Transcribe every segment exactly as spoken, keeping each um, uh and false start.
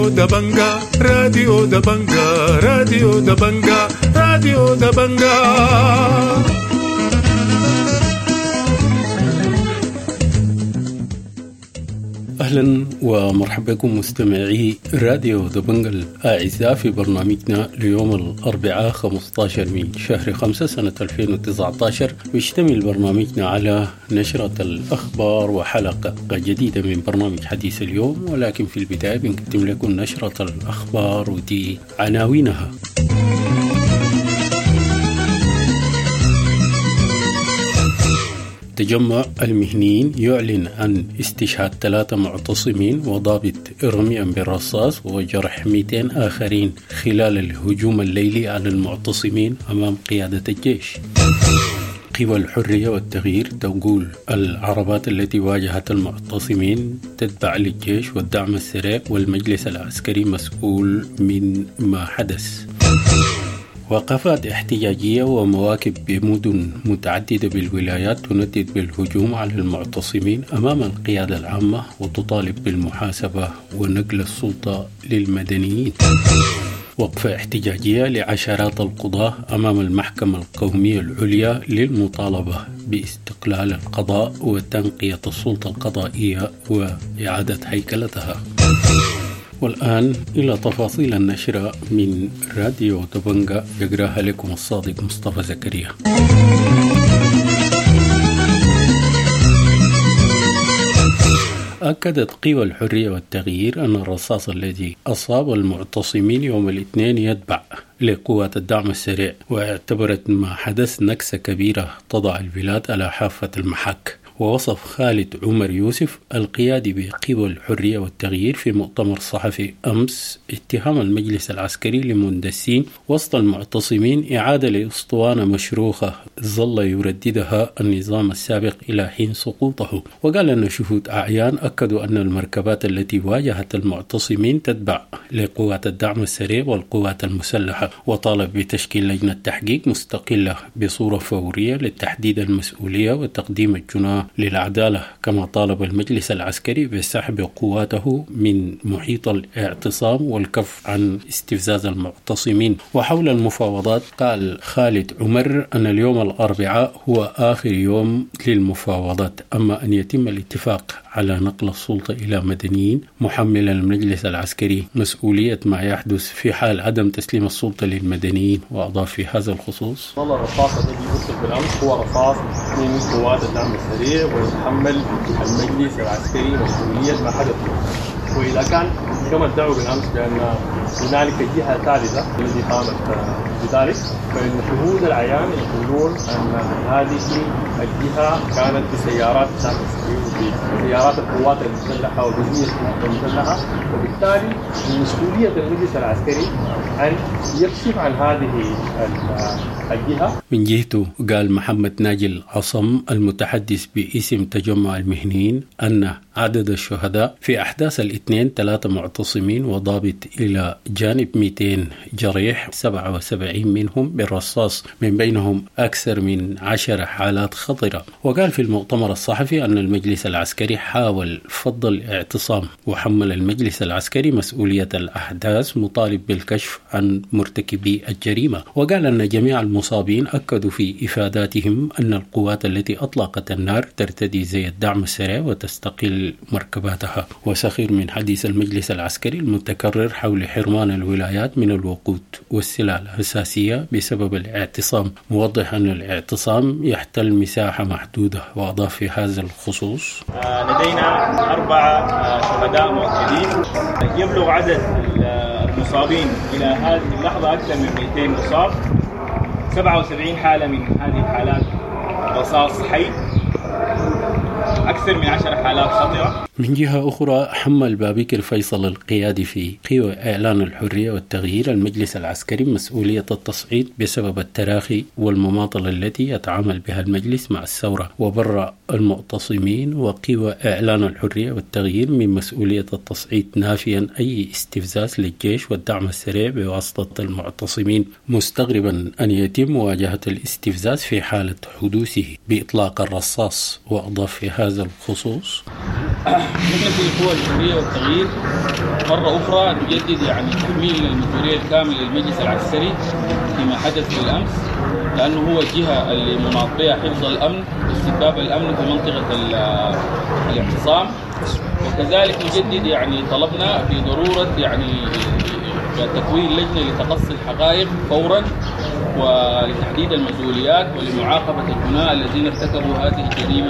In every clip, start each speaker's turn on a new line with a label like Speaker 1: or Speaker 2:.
Speaker 1: راديو دبنجا راديو دبنجا راديو دبنجا راديو دبنجا. أهلا ومرحبا بكم مستمعي راديو دبنجا الأعزاء في برنامجنا ليوم الأربعاء خمسة عشر من شهر خمسة سنة ألفين وتسعة عشر. ويشتمل برنامجنا على نشرة الأخبار وحلقة جديدة من برنامج حديث اليوم، ولكن في البداية بنقدم لكم نشرة الأخبار ودي عناوينها. تجمع المهنيين يعلن عن استشهاد ثلاثة معتصمين وضابط رميا بالرصاص وجرح مئتين آخرين خلال الهجوم الليلي على المعتصمين أمام قيادة الجيش. قوى الحرية والتغيير تقول العربات التي واجهت المعتصمين تتبع للجيش والدعم السريع والمجلس العسكري مسؤول من ما حدث. وقفات احتجاجية ومواكب بمدن متعددة بالولايات تندد بالهجوم على المعتصمين أمام القيادة العامة وتطالب بالمحاسبة ونقل السلطة للمدنيين. وقفة احتجاجية لعشرات القضاة أمام المحكمة القومية العليا للمطالبة باستقلال القضاء وتنقية السلطة القضائية وإعادة هيكلتها. والآن إلى تفاصيل النشرة من راديو دبنجا يقرأها لكم الصادق مصطفى زكريا. أكدت قوى الحرية والتغيير أن الرصاص الذي أصاب المعتصمين يوم الاثنين يتبع لقوات الدعم السريع، واعتبرت ما حدث نكسة كبيرة تضع البلاد على حافة المحك. ووصف خالد عمر يوسف القيادي بقوى الحرية والتغيير في مؤتمر صحفي أمس اتهام المجلس العسكري لمندسين وسط المعتصمين إعادة لأسطوانة مشروخة ظل يرددها النظام السابق إلى حين سقوطه. وقال أن شهود أعيان أكدوا أن المركبات التي واجهت المعتصمين تتبع لقوات الدعم السريع والقوات المسلحة، وطالب بتشكيل لجنة تحقيق مستقلة بصورة فورية لتحديد المسؤولية وتقديم الجناح للعدالة. كما طالب المجلس العسكري بسحب قواته من محيط الاعتصام والكف عن استفزاز المعتصمين. وحول المفاوضات قال خالد عمر أن اليوم الأربعاء هو آخر يوم للمفاوضات، أما أن يتم الاتفاق على نقل السلطة إلى مدنيين، محملا المجلس العسكري مسؤولية ما يحدث في حال عدم تسليم السلطة للمدنيين. وأضاف في هذا الخصوص:
Speaker 2: الرصاص الذي يرسل بالأمس هو رصاص من قوات الدعم السريع ويتحمل المجلس العسكري مسؤولية ما حدث. وإذا كان كما ادعوا بالأمس بأن هنالك جهة ثالثة التي قامت بذلك، فإن شهود العيان يقولون أن هذه الجهة كانت بسيارات الدعم السريع وبسيارات القوات المسلحة وبجنود المسلحة، وبالتالي مسؤولية المجلس العسكري أن يكشف عن هذه الجهة.
Speaker 1: من جهته قال محمد ناجي العصم المتحدث باسم تجمع المهنيين أن عدد الشهداء في أحداث الاثنين ثلاثة معتصمين وضابط إلى جانب مئتين جريح، سبعة وسبعين منهم بالرصاص، من بينهم أكثر من عشر حالات خطرة. وقال في المؤتمر الصحفي أن المجلس العسكري حاول فض الاعتصام، وحمل المجلس العسكري مسؤولية الأحداث مطالب بالكشف عن مرتكبي الجريمة. وقال أن جميع المصابين أكدوا في إفاداتهم أن القوات التي أطلقت النار ترتدي زي الدعم السريع وتستقل مركباتها. وسخر من حديث المجلس العسكري المتكرر حول حرمان الولايات من الوقود والسلع الأساسية بسبب الاعتصام، موضح أن الاعتصام يحتل مساحة محدودة. وأضاف في هذا الخصوص:
Speaker 2: لدينا أربعة شهداء مؤكدين، يبلغ عدد المصابين إلى هذه اللحظة أكثر من مئتين مصاب، سبعة وسبعين حالة من هذه الحالات رصاص حي، أكثر من عشر حالات خطرة.
Speaker 1: من جهة أخرى حمل بابكر فيصل القيادي في قوى إعلان الحرية والتغيير المجلس العسكري مسؤولية التصعيد بسبب التراخي والمماطلة التي يتعامل بها المجلس مع الثورة، وبرأ المعتصمين وقوى إعلان الحرية والتغيير من مسؤولية التصعيد، نافيا أي استفزاز للجيش والدعم السريع بواسطة المعتصمين، مستغربا أن يتم مواجهة الاستفزاز في حالة حدوثه بإطلاق الرصاص. وأضاف في هذا بهذا الخصوص؟
Speaker 3: لجنة القوى الحرية والتغيير مرة أخرى تجدد يعني تكميل المسؤولية الكاملة للمجلس العسكري فيما حدث بالأمس، لأنه هو الجهة اللي مناط بها حفظ الأمن واستتباب الأمن في منطقة الاعتصام. وكذلك نجدد يعني طلبنا بضرورة يعني تكوين لجنة لتقصي الحقائق فورا ولتحديد المسؤوليات ولمعاقبة الجناة الذين ارتكبوا هذه الجريمة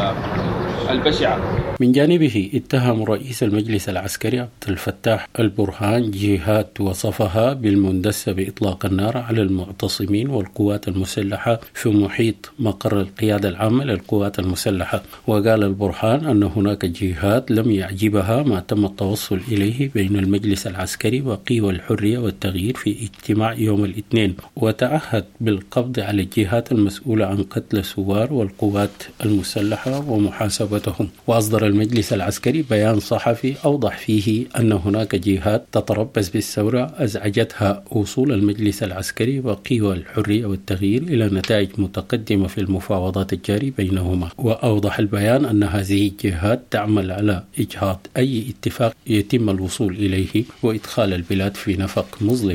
Speaker 3: البشعة.
Speaker 1: من جانبه اتهم رئيس المجلس العسكري عبد الفتاح البرهان جهات وصفها بالمندسة بإطلاق النار على المعتصمين والقوات المسلحة في محيط مقر القيادة العامة للقوات المسلحة. وقال البرهان أن هناك جهات لم يعجبها ما تم التوصل إليه بين المجلس العسكري وقوى الحرية والتغيير في اجتماع يوم الاثنين، وتعهد بالقبض على الجهات المسؤولة عن قتل الثوار والقوات المسلحة ومحاسبتهم. وأصدر المجلس العسكري بيان صحفي أوضح فيه أن هناك جهات تتربص بالثورة أزعجتها وصول المجلس العسكري وقوى الحرية والتغيير إلى نتائج متقدمة في المفاوضات الجارية بينهما. وأوضح البيان أن هذه الجهات تعمل على إجهاض أي اتفاق يتم الوصول إليه وإدخال البلاد في نفق مظلم.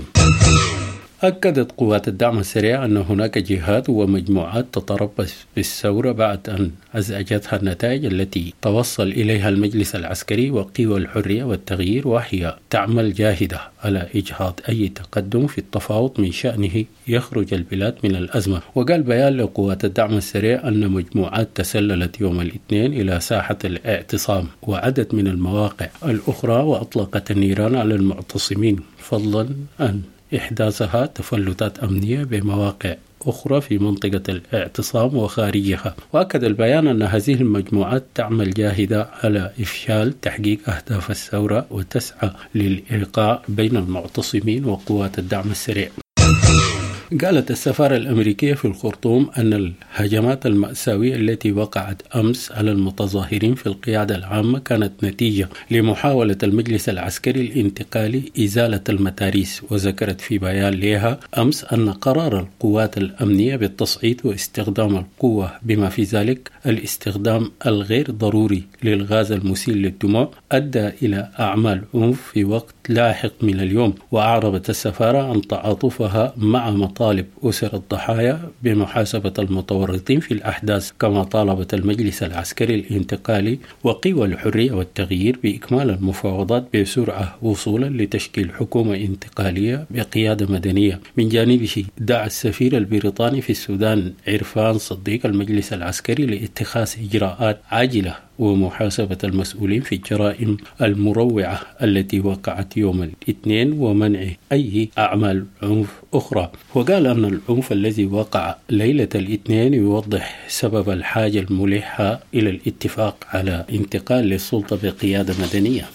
Speaker 1: أكدت قوات الدعم السريع أن هناك جهات ومجموعات تتربص بالثورة بعد أن أزعجتها النتائج التي توصل إليها المجلس العسكري وقوى الحرية والتغيير، وهي تعمل جاهدة على إجهاض أي تقدم في التفاوض من شأنه يخرج البلاد من الأزمة. وقال بيان لقوات الدعم السريع أن مجموعات تسللت يوم الاثنين إلى ساحة الاعتصام وعدد من المواقع الأخرى وأطلقت النيران على المعتصمين، فضلا عن إحداثها تفلتات أمنية بمواقع أخرى في منطقة الاعتصام وخارجها. وأكد البيان أن هذه المجموعات تعمل جاهدة على إفشال تحقيق أهداف الثورة وتسعى للإيقاع بين المعتصمين وقوات الدعم السريع. قالت السفارة الأمريكية في الخرطوم أن الهجمات المأساوية التي وقعت أمس على المتظاهرين في القيادة العامة كانت نتيجة لمحاولة المجلس العسكري الانتقالي إزالة المتاريس. وذكرت في بيان لها أمس أن قرار القوات الأمنية بالتصعيد واستخدام القوة بما في ذلك الاستخدام الغير ضروري للغاز المسيل للدموع أدى إلى أعمال عنف في وقت لاحق من اليوم. وأعربت السفارة عن تعاطفها مع مطالب أسر الضحايا بمحاسبة المتورطين في الأحداث، كما طالبت المجلس العسكري الانتقالي وقوى الحرية والتغيير بإكمال المفاوضات بسرعة وصولا لتشكيل حكومة انتقالية بقيادة مدنية. من جانبه دعا السفير البريطاني في السودان عرفان صديق المجلس العسكري لاتخاذ إجراءات عاجلة ومحاسبة المسؤولين في الجرائم المروعة التي وقعت يوم الاثنين ومنع أي أعمال عنف أخرى. وقال أن العنف الذي وقع ليلة الاثنين يوضح سبب الحاجة الملحة إلى الاتفاق على انتقال للسلطة بقيادة مدنية.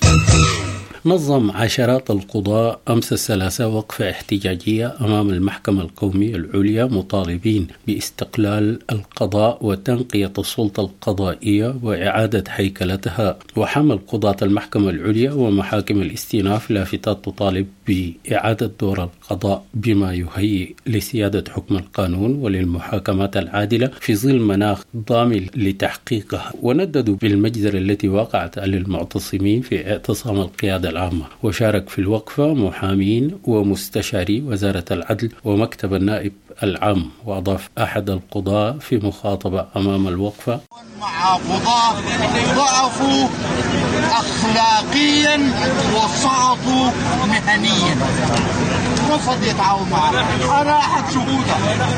Speaker 1: نظم عشرات القضاة أمس الثلاثاء وقفة احتجاجية أمام المحكمة القومية العليا مطالبين باستقلال القضاء وتنقية السلطة القضائية وإعادة هيكلتها. وحمل قضاة المحكمة العليا ومحاكم الاستئناف لافتات تطالب بإعادة دور القضاء بما يهيئ لسيادة حكم القانون وللمحاكمات العادلة في ظل مناخ ضامن لتحقيقها. ونددوا بالمجزرة التي وقعت على المعتصمين في اعتصام القيادة العامة. وشارك في الوقفة محامين ومستشاري وزارة العدل ومكتب النائب العام. وأضاف أحد القضاة في مخاطبة أمام الوقفة:
Speaker 4: مع قضاة ضعفوا أخلاقيا وسقطوا مهنيا، رفض يتعاون معنا. أنا أحد شهودها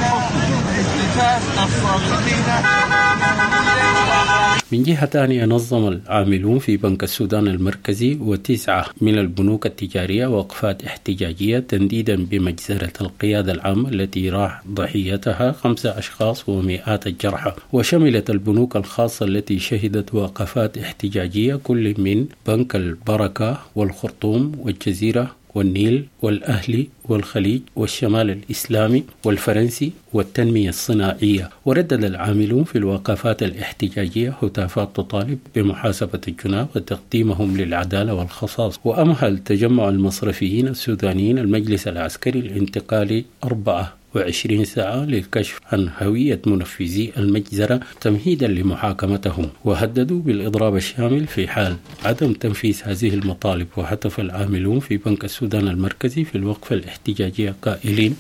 Speaker 1: من جهة ثانية نظم العاملون في بنك السودان المركزي وتسعة من البنوك التجارية وقفات احتجاجية تنديدا بمجزرة القيادة العامة التي راح ضحيتها خمسة أشخاص ومئات الجرحى. وشملت البنوك الخاصة التي شهدت وقفات احتجاجية كل من بنك البركة والخرطوم والجزيرة والنيل والأهلي والخليج والشمال الإسلامي والفرنسي والتنمية الصناعية. وردد العاملون في الوقفات الاحتجاجية هتافات تطالب بمحاسبة الجناه وتقديمهم للعدالة والخصاص. وأمهل تجمع المصرفيين السودانيين المجلس العسكري الانتقالي أربعة وعشرين ساعة للكشف عن هوية منفذي المجزرة تمهيدا لمحاكمتهم، وهددوا بالإضراب الشامل في حال عدم تنفيذ هذه المطالب. وهتف العاملون في بنك السودان المركزي في الوقفة الاحتجاجية قائلين: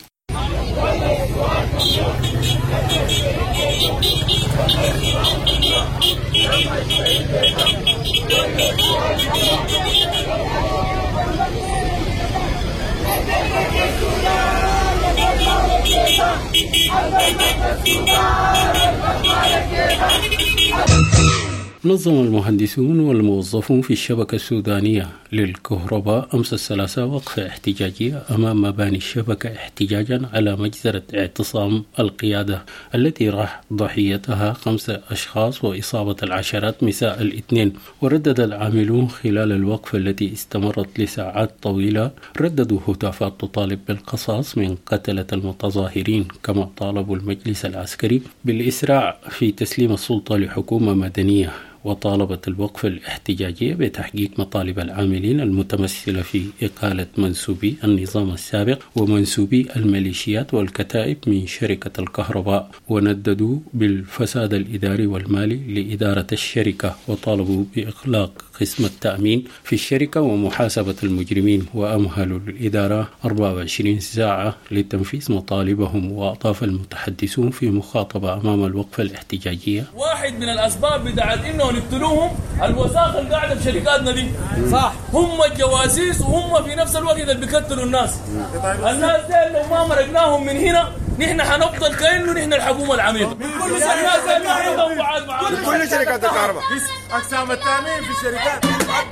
Speaker 1: نظم المهندسون والموظفون في الشبكة السودانية للكهرباء أمس الثلاثاء وقفة احتجاجية أمام مباني الشبكة احتجاجا على مجزرة اعتصام القيادة التي راح ضحيتها خمسة أشخاص وإصابة العشرات مساء الاثنين. وردد العاملون خلال الوقفة التي استمرت لساعات طويلة رددوا هتافات تطالب بالقصاص من قتلة المتظاهرين، كما طالبوا المجلس العسكري بالإسراع في تسليم السلطة لحكومة مدنية. وطالبت الوقفة الاحتجاجية بتحقيق مطالب العاملين المتمثلة في إقالة منسوبي النظام السابق ومنسوبي الميليشيات والكتائب من شركة الكهرباء، ونددوا بالفساد الإداري والمالي لإدارة الشركة، وطالبوا بإغلاق قسم التأمين في الشركة ومحاسبة المجرمين، وأمهلوا الإدارة أربعة وعشرين ساعة لتنفيذ مطالبهم. وأضاف المتحدثون في مخاطبة أمام الوقفة الاحتجاجية:
Speaker 5: واحد من الأسباب بتاعت إنه نقتلوهم الوساخة اللي قاعدة في شركاتنا دي، صح؟ هم الجواسيس وهم في نفس الوقت اللي بيقتلوا الناس. الناس دي لو ما مرقناهم من هنا نحن حنفضل كأنه نحن الحكومة العميقة. كل
Speaker 6: كل شركات الكهرباء أقسام التأمين في الشركات.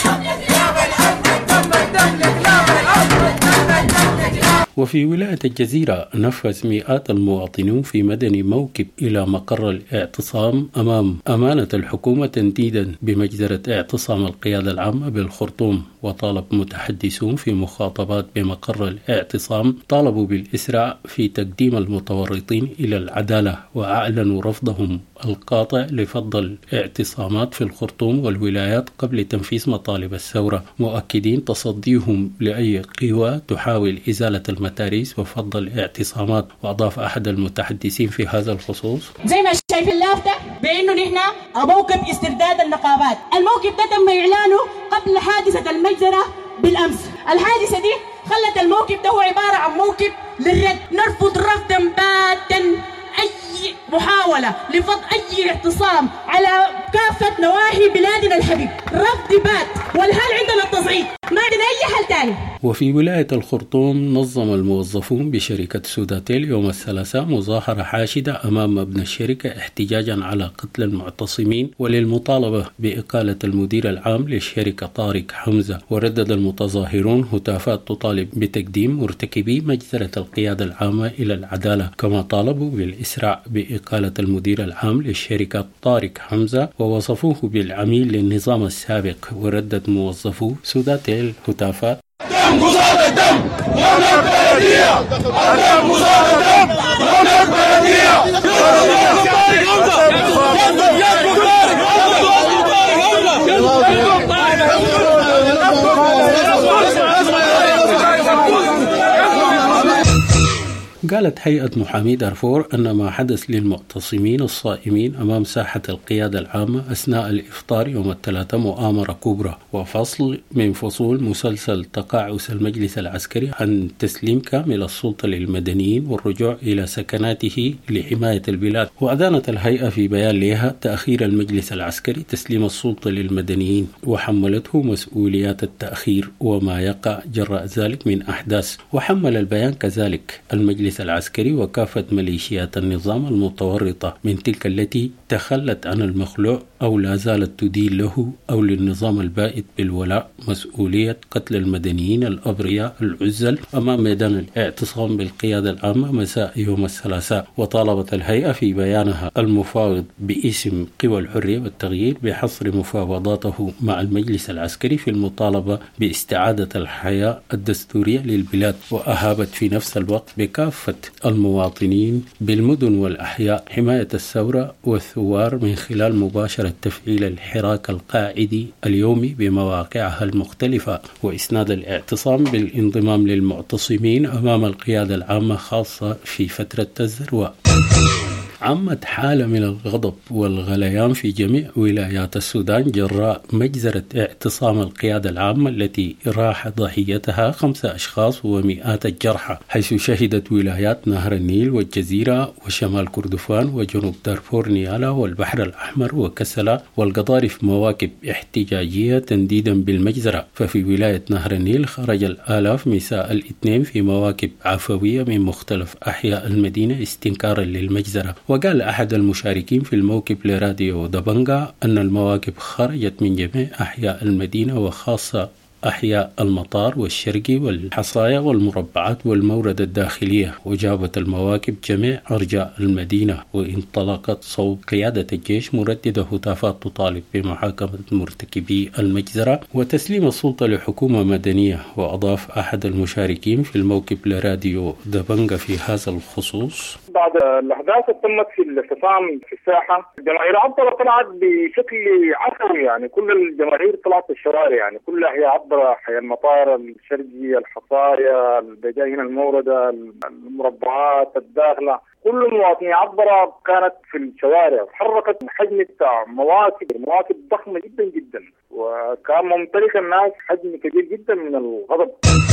Speaker 1: وفي ولاية الجزيرة نفذ مئات المواطنون في مدني موكب إلى مقر الاعتصام أمام أمانة الحكومة تنديدا بمجزرة اعتصام القيادة العامة بالخرطوم. وطالب متحدثون في مخاطبات بمقر الاعتصام طالبوا بالإسراع في تقديم المتورطين إلى العدالة، وأعلنوا رفضهم القاطع لفض الاعتصامات في الخرطوم والولايات قبل تنفيذ مطالب الثورة، مؤكدين تصديهم لأي قوى تحاول إزالة المتاريس وفض الاعتصامات. وأضاف أحد المتحدثين في هذا الخصوص:
Speaker 7: زي ما شايفين اللافته بأنه نحن موكب استرداد النقابات، الموكب ده تم إعلانه قبل حادثة المجزرة بالأمس. الحادثة دي خلت الموكب ده هو عبارة عن موكب للرد، نرفض رفضا باتا أي محاولة لفض أي اعتصام على كافة نواحي بلادنا الحبيب، رفض بات. والحال عندنا التصعيد، ما عندنا أي حل تاني.
Speaker 1: وفي ولاية الخرطوم نظم الموظفون بشركة سوداتيل يوم الثلاثاء مظاهرة حاشدة أمام مبنى الشركة احتجاجا على قتل المعتصمين وللمطالبة بإقالة المدير العام للشركة طارق حمزة. وردد المتظاهرون هتافات تطالب بتقديم مرتكبي مجزرة القيادة العامة إلى العدالة، كما طالبوا بالإسراع بإقالة المدير العام للشركة طارق حمزة ووصفوه بالعميل للنظام السابق. وردد موظفو سوداتيل هتافات:
Speaker 6: الدم قصاد الدم ونبقى بلدية، الدم قصاد الدم ونبقى بلدية.
Speaker 1: قالت هيئة محامي دارفور أن ما حدث للمعتصمين الصائمين أمام ساحة القيادة العامة أثناء الإفطار يوم الثلاثاء مؤامرة كبرى وفصل من فصول مسلسل تقاعس المجلس العسكري عن تسليم كامل السلطة للمدنيين والرجوع إلى سكناته لحماية البلاد. وأدانت الهيئة في بيان لها تأخير المجلس العسكري تسليم السلطة للمدنيين، وحملته مسؤوليات التأخير وما يقع جراء ذلك من أحداث. وحمل البيان كذلك المجلس العسكري وكافة ميليشيات النظام المتورطة من تلك التي تخلت عن المخلوع أو لا زالت تدين له أو للنظام البائد بالولاء مسؤولية قتل المدنيين الأبرياء العزل أمام ميدان الاعتصام بالقيادة العامة مساء يوم الثلاثاء. وطالبت الهيئة في بيانها المفاوض باسم قوى الحرية والتغيير بحصر مفاوضاته مع المجلس العسكري في المطالبة باستعادة الحياة الدستورية للبلاد، وأهابت في نفس الوقت بكافة كافة المواطنين بالمدن والأحياء حماية الثورة والثوار من خلال مباشرة تفعيل الحراك القاعدي اليومي بمواقعها المختلفة، وإسناد الاعتصام بالانضمام للمعتصمين أمام القيادة العامة خاصة في فترة الذروة. عمت حالة من الغضب والغليان في جميع ولايات السودان جراء مجزرة اعتصام القيادة العامة التي راح ضحيتها خمسة أشخاص ومئات الجرحى، حيث شهدت ولايات نهر النيل والجزيرة وشمال كردفان وجنوب دارفور نيالا والبحر الأحمر وكسلا والقضارف مواكب احتجاجية تنديدا بالمجزرة. ففي ولاية نهر النيل خرج الآلاف مساء الاثنين في مواكب عفوية من مختلف أحياء المدينة استنكارا للمجزرة. وقال أحد المشاركين في الموكب لراديو دبنجا أن المواكب خرجت من جميع أحياء المدينة وخاصة أحياء المطار والشرقي والحصايا والمربعات والمورد الداخلية، وجابت المواكب جميع أرجاء المدينة، وانطلقت صوب قيادة الجيش مرددة هتافات تطالب بمحاكمة مرتكبي المجزرة وتسليم السلطة لحكومة مدنية. وأضاف أحد المشاركين في الموكب لراديو دبنجا في هذا الخصوص:
Speaker 8: بعد الأحداث تمت في الاعتصام في الساحة، الجماهير عبر طلعت بشكل عفوي، يعني كل الجماهير طلعت في الشوارع، يعني كلها هي عبر حي المطار الشرقي الحصايا البجاي هنا الموردة المربعات الداخلة، كل المواطنين عبر كانت في الشوارع، تحركت حجم بتاع مواكب مواكب ضخمة جدا جدا، وكان ممتلك الناس حجم كبير جدا من الغضب.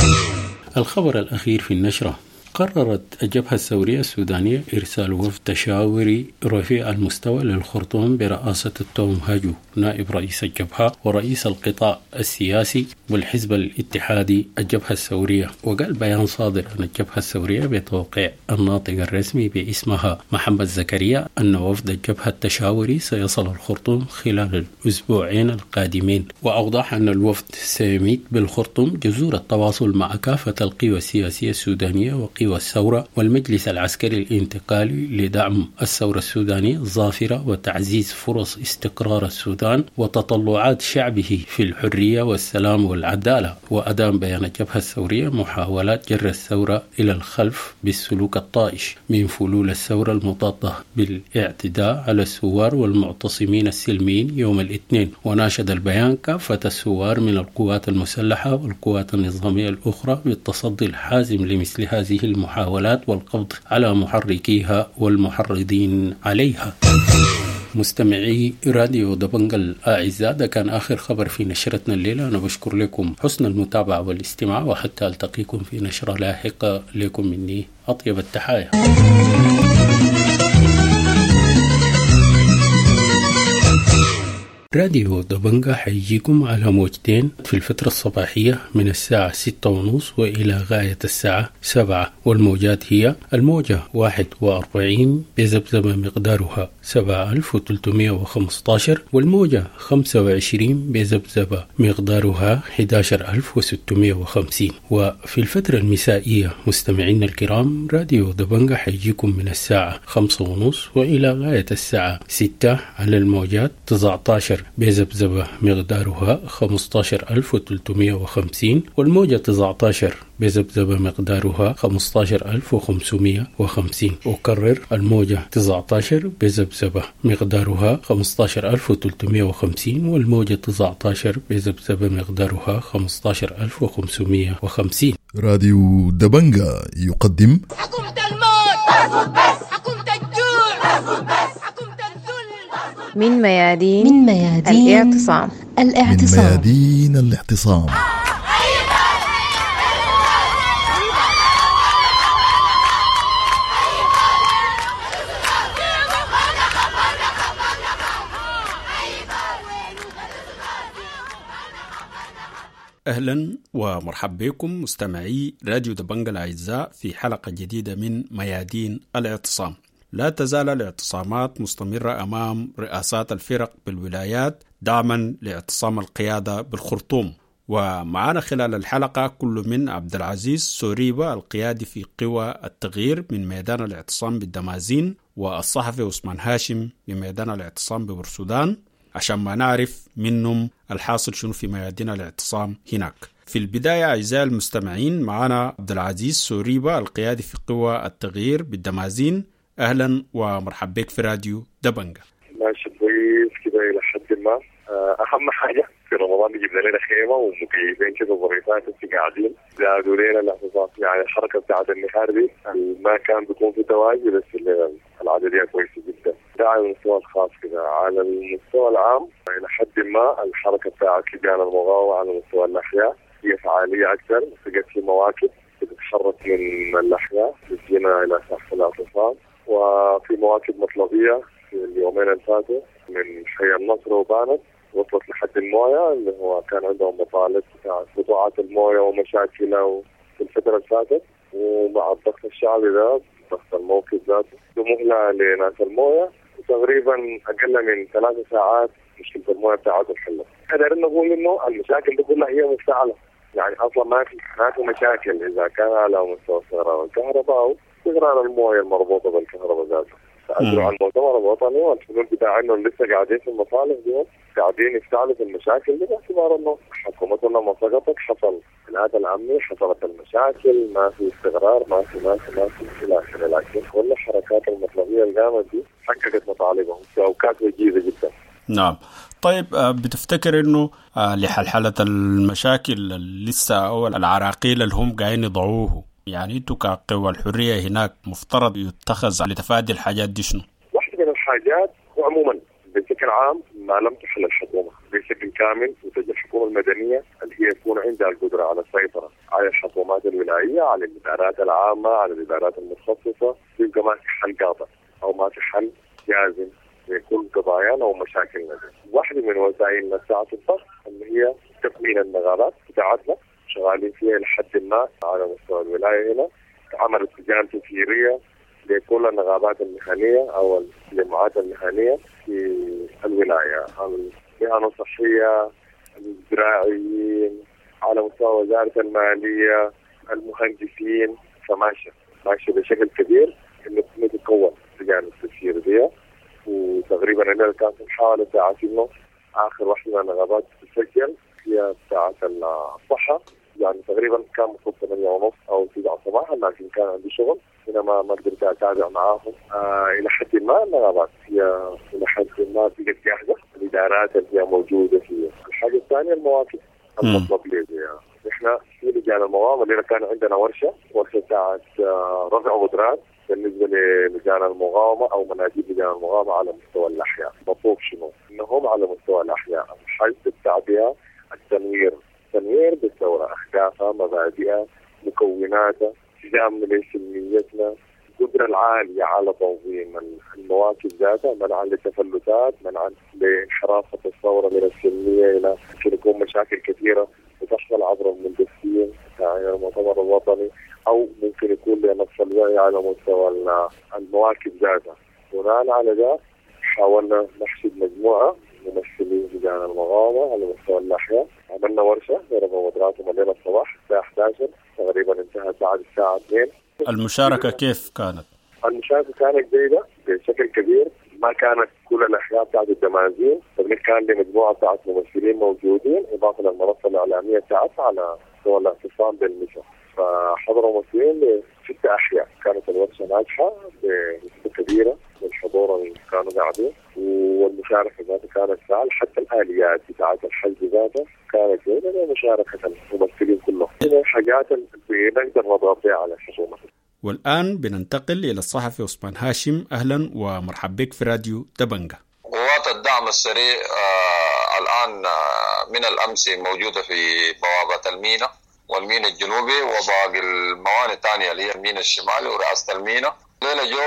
Speaker 1: الخبر الأخير في النشرة: قررت الجبهة الثورية السودانية إرسال وفد تشاوري رفيع المستوى للخرطوم برئاسة التوم هاجو نائب رئيس الجبهة ورئيس القطاع السياسي والحزب الاتحادي الجبهة الثورية. وقال بيان صادر عن الجبهة الثورية بتوقيع الناطق الرسمي باسمها محمد زكريا أن وفد الجبهة التشاوري سيصل الخرطوم خلال الأسبوعين القادمين. وأوضح أن الوفد سيميت بالخرطوم جذور التواصل مع كافة القوى السياسية السودانية وقوى الثورة والمجلس العسكري الانتقالي لدعم الثورة السودانية الظافرة وتعزيز فرص استقرار السودان وتطلعات شعبه في الحرية والسلام والعدالة. وأدام بيان الجبهة الثورية محاولات جر الثورة إلى الخلف بالسلوك الطائش من فلول الثورة المضادة بالاعتداء على الثوار والمعتصمين السلميين يوم الاثنين. وناشد البيان كافة الثوار من القوات المسلحة والقوات النظامية الأخرى بالتصدي الحازم لمثل هذه المحاولات والقبض على محركيها والمحرضين عليها. مستمعي راديو دبنجا الأعزاء، ده كان آخر خبر في نشرتنا الليلة. أنا بشكر لكم حسن المتابعة والاستماع، وحتى ألتقيكم في نشرة لاحقة لكم مني أطيب التحايا. راديو دبنجا حيجيكم على موجتين في الفترة الصباحية من الساعة ستة ونص وإلى غاية الساعة سبعة، والموجات هي الموجة واحد وأربعين بذبذبة مقدارها سبعة ألف وثلاثمائة وخمسة عشر، والموجة خمسة وعشرين بذبذبة مقدارها أحد عشر ألف وستمائة وخمسين. وفي الفترة المسائية مستمعين الكرام، راديو دبنجا حيجيكم من الساعة خمسة ونص وإلى غاية الساعة ستة على الموجات تسعة عشر بذبذبة مقدارها خمسة عشر ألف وثلاثمائة وخمسين، والموجة تسعة عشر بذبذبة مقدارها خمسة عشر ألف وخمسمائة وخمسين. أكرر، الموجة تسعة عشر بذبذبة مقدارها خمسة عشر ألف وثلاثمائة وخمسين، والموجة تسعة عشر بذبذبة مقدارها خمسة عشر ألف وخمسمائة وخمسين.
Speaker 9: راديو دبنجا يقدم
Speaker 10: حكومة الموت، حكومة بس، حكومة الجوع، حكومة بس، حكومة الذل،
Speaker 11: من ميادين
Speaker 12: من ميادين
Speaker 11: الاعتصام
Speaker 12: الاعتصام
Speaker 9: من ميادين الاعتصام.
Speaker 1: أهلا ومرحبا بكم مستمعي راديو دبنجا الأعزاء في حلقة جديدة من ميادين الاعتصام. لا تزال الاعتصامات مستمرة أمام رئاسات الفرق بالولايات دعما لاعتصام القيادة بالخرطوم. ومعنا خلال الحلقة كل من عبد العزيز سوريبا القيادي في قوى التغيير من ميدان الاعتصام بالدمازين، والصحفي عثمان هاشم بميدان الاعتصام ببرسودان، عشان ما نعرف منهم
Speaker 11: الحاصل شنو في ميادين الاعتصام هناك. في البداية أعزائي المستمعين معنا عبد العزيز سوريبا القيادي في قوى التغيير بالدمازين. أهلا ومرحب بك في راديو دبنجة.
Speaker 12: ماشي كويس كده إلى حد ما. أهم حاجة في رمضان بيجيب لنا خيمة ومكيفين كده ظريفات في قاعدين زادوا لنا الاعتصام. يعني الحركة بتاعت النهار دي ما كان بيكون في تواجد بس العددية كويسة جدا. ده على المستوى الخاص كده. على المستوى العام إلى حد ما الحركة بتاعت لجان المقاومة على مستوى الأحياء هي فعالية أكثر. بقت في مواكب بتتحرك من الأحياء تجينا إلى ساحة الاعتصام، وفي مواكب مطلبية في اليومين اللي فاتوا من حي النصر وبانت وصلت لحد الموية اللي هو كان عندهم مطالب بتاع قطاعات الموية ومشاكلها في الفترة اللي فاتت. ومع الضغط الشعبي ده ضغط الموقف ذاته مهلة لناس الموية وتقريبا أقل من ثلاث ساعات مشكلة الموية بتاعتهم حلت. قدرنا نقول إنه المشاكل دي كلها هي مفتعلة. يعني أصلا ما في ما في مشاكل إذا كان على مستوى استغرار الكهرباء أو استغرار الموية المربوطة بالكهرباء ذاته. تأثروا على المؤتمر الوطني والحلول بتاعنا لسه قاعدين في المصالح دي قاعدين يفتعلوا في المشاكل دي باعتبار إنه حكومتنا ما سقطت، حصل الهدى الأمني، حصلت المشاكل، ما في استغرار، ما في ما في ما في إلى آخره. لكن كل الحركات المطلبية اللي قامت دي حققت مطالبهم وكانت وجيزة جدا.
Speaker 11: نعم. طيب بتفتكر انه لحلحلة المشاكل لسه اول العراقيل اللي هم قاعدين يضعوه، يعني انتوا كقوى الحرية هناك مفترض يتخذ لتفادي الحاجات دي شنو؟
Speaker 12: واحدة من الحاجات وعموما بشكل عام ما لم تحل الحكومة بشكل كامل وتجد الحكومة المدنية اللي هي يكون عندها القدرة على السيطرة على الحكومات الولاية، على الإدارات العامة، على الإدارات المتخصصة، يبقى ما في حل قاطع أو ما في حل جازم لكل قضايانا ومشاكلنا. واحدة من وسائلنا ساعة الضغط اللي هي تكوين النقابات بتاعتنا شغالين فيها لحد ما على مستوى الولاية. هنا عملت لجان تسييرية لكل النقابات المهنية أو الجماعات المهنية في الولاية، المهن الصحية، الزراعيين، على مستوى وزارة المالية، المهندسين. فماشية ماشية بشكل كبير إنه تتكون لجان التسيير دي. وتقريبا أنا كان في محاولة ساعة إنه آخر واحدة من النقابات تسجل هي ساعة الصحة، يعني تقريبا كان مفروض ثمانية ونص أو تسعة صباحا، لكن كان عندي شغل هنا ما ما قدرت أتابع معاهم. آه إلى حد ما النقابات هي إلى حد ما بقت جاهزة، الإدارات اللي هي موجودة فيها. الحاجة الثانية المواقف المطلوبة يعني إحنا في لجان المقاومة اللي كان عندنا ورشة ورشة ساعة آه رفع قدرات بالنسبة للجان المقاومة أو مناديب لجان المقاومة على مستوى الأحياء. مطلوب شنو؟ إنهم على مستوى الأحياء حيث التعبئة التنوير تنوير بالثورة، أهدافها، مبادئها، مكوناتها، التزام سلميتنا، القدرة العالية على تنظيم المواقف ذاتها، منعا للتفلتات، منعا لانحراف الثورة من السلمية إلى ممكن يكون مشاكل كثيرة وتحصل عبر المندسين يعني المؤتمر الوطني، أو ممكن يكون لنقص الوعي على مستوى المواقف ذاتها. بناء على ذلك حاولنا نحشد مجموعة ممثلين لجان المقاومة على مستوى الأحياء. عملنا ورشة رفع قدرات وملينا الصباح الساعة أحد عشر تقريبا انتهت بعد الساعة اثنين.
Speaker 11: المشاركة كيف كانت؟
Speaker 12: المشاركة كانت جيدة بشكل كبير. ما كانت كل الأحياء بتاعت الدمازين، بل كان لمجموعة بتاعت ممثلين موجودين إضافة للمنصة الإعلامية بتاعتها على مستوى الاعتصام بالمشا. فحضروا ممثلين لست أحياء. كانت الورشة ناجحة بنسبة كبيرة والحضور اللي كانوا قاعدين، والمشاركة ذاتها كانت فعال. حتى الآليات بتاعت الحج ذاتها كانت جيدة لمشاركة الممثلين كلهم. هنا حاجات بنقدر نضغط بها على الحكومة.
Speaker 11: والآن بننتقل إلى الصحفي عثمان هاشم. أهلا ومرحب بك في راديو دبنجة.
Speaker 13: قوات الدعم السريع آه الآن آه من الأمس موجودة في بوابة المينا والمينا الجنوبي وباقي الموانئ الثانية اللي هي المينا الشمالي ورئاسة المينا. الليلة جو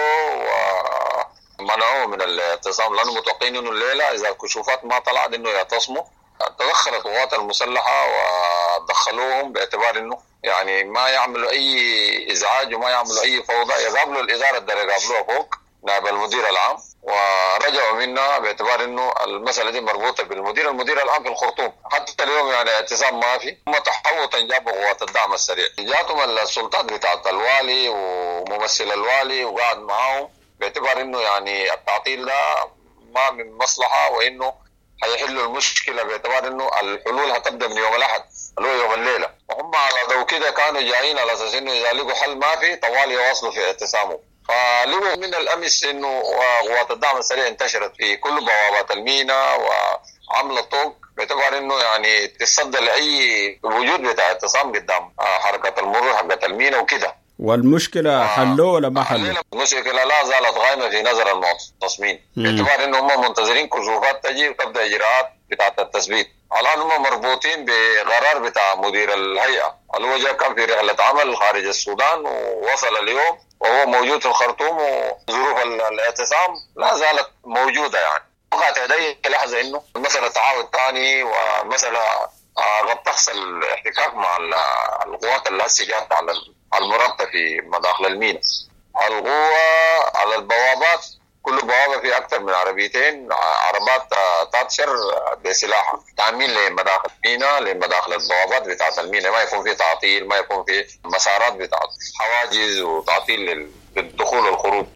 Speaker 13: ومنعوه من الاعتصام لأنه متوقعين إنه الليلة إذا الكشوفات ما طلعت إنه يعتصموا. تدخلت القوات المسلحة ودخلوهم باعتبار إنه يعني ما يعملوا أي إزعاج وما يعملوا أي فوضى. يقابلوا الإدارة اللي يقابلوها فوق نائب المدير العام ورجعوا منا باعتبار إنه المسألة دي مربوطة بالمدير المدير العام في الخرطوم. حتى اليوم يعني اعتصام ما في. هم تحوطا جابوا قوات الدعم السريع، جاتهم السلطات بتاعت الوالي وممثل الوالي وقاعد معاهم باعتبار إنه يعني التعطيل ده ما من مصلحة وإنه هيحلوا المشكله باعتبار انه الحلول هتبدا من يوم الاحد اللي هو يوم الليله، وهم على ضوء كده كانوا جايين على اساس انه اذا لقوا حل ما في طوال يواصلوا في اعتصامهم. فلقوا من الامس انه قوات الدعم السريع انتشرت في كل بوابات الميناء وعمل طوق باعتبار انه يعني تصدى لاي وجود بتاع اعتصام قدام حركه المرور حقت الميناء وكده.
Speaker 11: والمشكله حلوه ولا ما حلوه؟
Speaker 13: المشكله لا زالت غايمه في نظر المعتصمين باعتبار انه هم منتظرين كشوفات تجي وتبدا اجراءات بتاعه التثبيت. الان هم مربوطين بقرار بتاع مدير الهيئه اللي هو جاء كان في رحله عمل خارج السودان ووصل اليوم وهو موجود في الخرطوم، وظروف الاعتصام لا زالت موجوده. يعني وقعت يدي لحظه انه المساله تعاود ثاني ومساله قد تحصل احتكاك مع القوات اللي هسه جات على المرابطه في مداخل الميناء. القوه على البوابات كل بوابه في اكثر من عربيتين عربات تاتشر بسلاحها تامين لمداخل الميناء لمداخل البوابات بتاعت الميناء، ما يكون في تعطيل، ما يكون في مسارات بتاعت حواجز وتعطيل للدخول والخروج.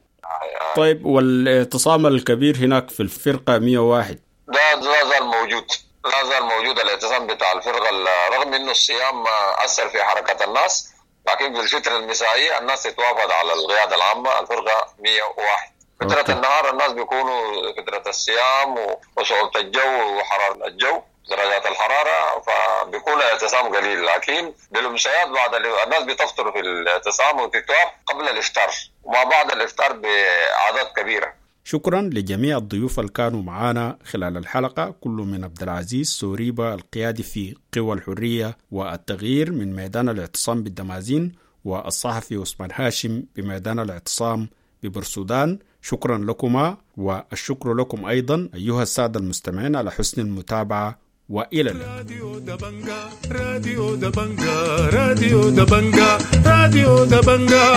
Speaker 11: طيب والاعتصام الكبير هناك في الفرقه مية وواحد
Speaker 13: ده لا زال موجود، لا زال موجود الاعتصام بتاع الفرقه رغم انه الصيام اثر في حركه الناس، لكن في الفتره المسائيه الناس تتوافد على القياده العامه الفرقه مية وواحد. فترة أوكي. النهار الناس بيكونوا فترة الصيام وصعوبة الجو وحرارة الجو درجات الحرارة فبيكون الاعتصام قليل، لكن بالمسايات بعد الناس بتفطروا في الاعتصام وتتوافق قبل الإفطار وما بعد الإفطار بأعداد كبيرة.
Speaker 11: شكرا لجميع الضيوف اللي كانوا معانا خلال الحلقة، كل من عبد العزيز سوريبا القيادي في قوى الحرية والتغيير من ميدان الاعتصام بالدمازين، والصحفي عثمان هاشم بميدان الاعتصام ببرسودان. شكرا لكما، والشكر لكم أيضا أيها السادة المستمعين على حسن المتابعة، وإلى اللقاء. راديو دبنجا راديو دبنجا راديو دبنجا راديو دبنجا.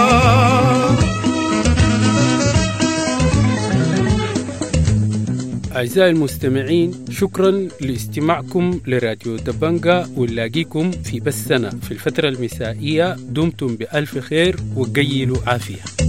Speaker 1: أعزائي المستمعين، شكرا لاستماعكم لراديو دبنجا، ونلاقيكم في بثنا في الفترة المسائية. دمتم بألف خير وقيلوا عافية.